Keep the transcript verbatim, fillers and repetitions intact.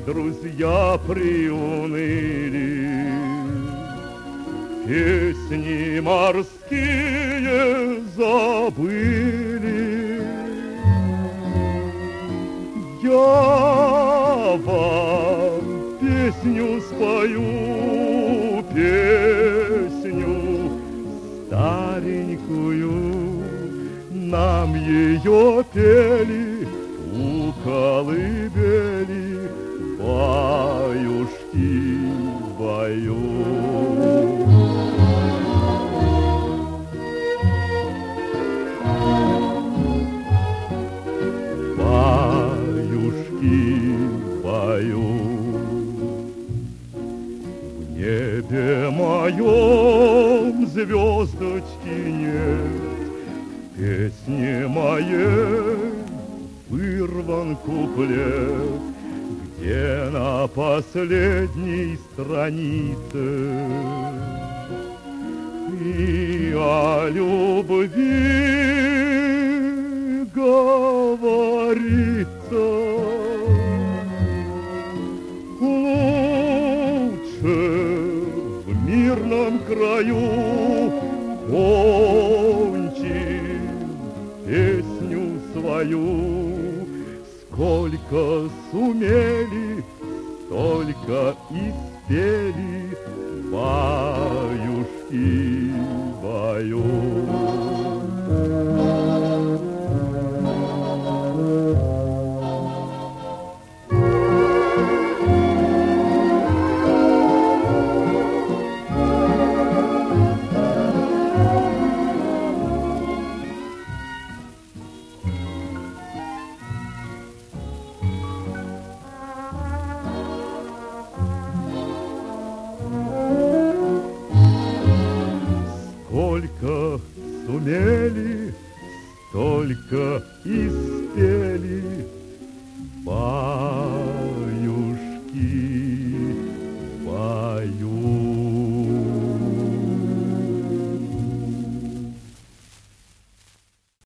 друзья приуныли. Песни морские забыли. Я вам песню спою, песню старенькую. Нам ее пели у колыбели баюшки в бою. В небе моем звездочки нет, в песне моей вырван куплет, где на последней странице и о любви говорится. В мирном краю кончим песню свою. Сколько сумели, столько и спели баюшки в бою. Сколько сумели, столько и спели.